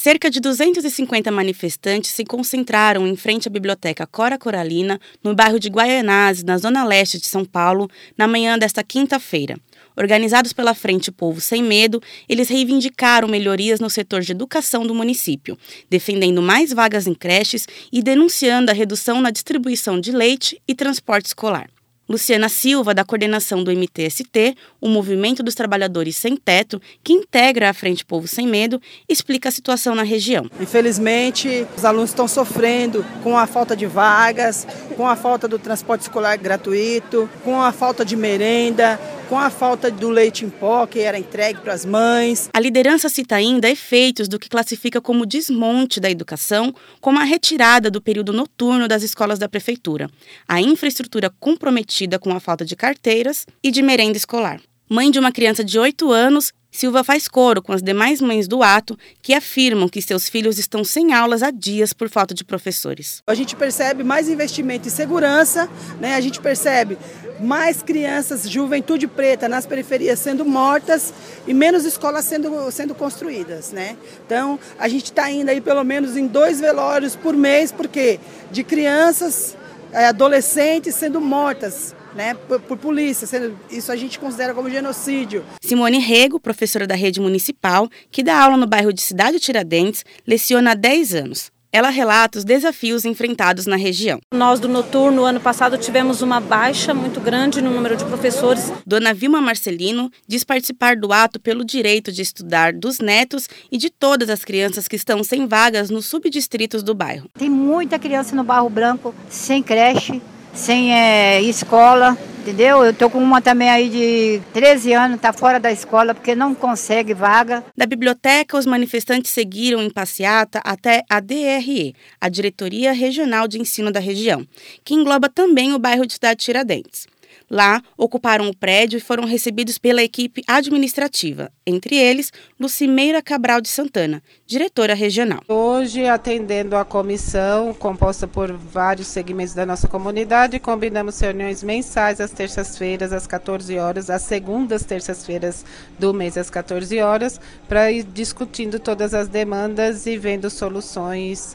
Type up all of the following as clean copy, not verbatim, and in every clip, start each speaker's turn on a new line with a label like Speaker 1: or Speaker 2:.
Speaker 1: Cerca de 250 manifestantes se concentraram em frente à Biblioteca Cora Coralina, no bairro de Guaianazes, na zona leste de São Paulo, na manhã desta quinta-feira. Organizados pela Frente Povo Sem Medo, eles reivindicaram melhorias no setor de educação do município, defendendo mais vagas em creches e denunciando a redução na distribuição de leite e transporte escolar. Luciana Silva, da coordenação do MTST, o Movimento dos Trabalhadores Sem Teto, que integra a Frente Povo Sem Medo, explica a situação na região.
Speaker 2: Infelizmente, os alunos estão sofrendo com a falta de vagas, com a falta do transporte escolar gratuito, com a falta de merenda, com a falta do leite em pó que era entregue para as mães.
Speaker 1: A liderança cita ainda efeitos do que classifica como desmonte da educação, como a retirada do período noturno das escolas da prefeitura, a infraestrutura comprometida com a falta de carteiras e de merenda escolar. Mãe de uma criança de 8 anos, Silva faz coro com as demais mães do ato que afirmam que seus filhos estão sem aulas há dias por falta de professores.
Speaker 2: A gente percebe mais investimento em segurança, né? A gente percebe mais crianças, juventude preta nas periferias sendo mortas e menos escolas sendo construídas, né? Então, a gente está indo aí pelo menos em 2 velórios por mês, porque de crianças, adolescentes sendo mortas, né, por polícia, isso a gente considera como genocídio.
Speaker 1: Simone Rego, professora da rede municipal, que dá aula no bairro de Cidade Tiradentes, leciona há 10 anos. Ela relata os desafios enfrentados na região.
Speaker 3: Nós do noturno, ano passado, tivemos uma baixa muito grande no número de professores.
Speaker 1: Dona Vilma Marcelino diz participar do ato pelo direito de estudar dos netos e de todas as crianças que estão sem vagas nos subdistritos do bairro.
Speaker 4: Tem muita criança no Barro Branco sem creche, sem escola, entendeu? Eu tô com uma também aí de 13 anos, tá fora da escola porque não consegue vaga.
Speaker 1: Da biblioteca, os manifestantes seguiram em passeata até a DRE, a Diretoria Regional de Ensino da região, que engloba também o bairro de Cidade Tiradentes. Lá, ocuparam o prédio e foram recebidos pela equipe administrativa, entre eles, Lucimeira Cabral de Santana, diretora regional.
Speaker 5: Hoje, atendendo a comissão, composta por vários segmentos da nossa comunidade, combinamos reuniões mensais às terças-feiras, às 14 horas, às segundas terças-feiras do mês, às 14 horas, para ir discutindo todas as demandas e vendo soluções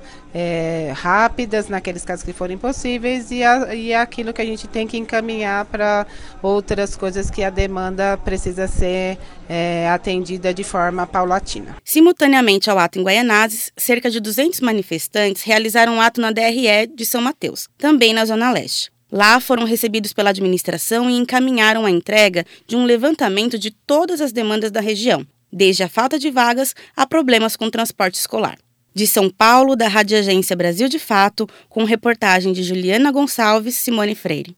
Speaker 5: rápidas, naqueles casos que forem possíveis, e aquilo que a gente tem que encaminhar para outras coisas que a demanda precisa ser atendida de forma paulatina.
Speaker 1: Simultaneamente ao ato em Guaianazes, cerca de 200 manifestantes realizaram um ato na DRE de São Mateus, também na Zona Leste. Lá foram recebidos pela administração e encaminharam a entrega de um levantamento de todas as demandas da região, desde a falta de vagas a problemas com transporte escolar. De São Paulo, da Rádio Agência Brasil de Fato, com reportagem de Juliana Gonçalves, Simone Freire.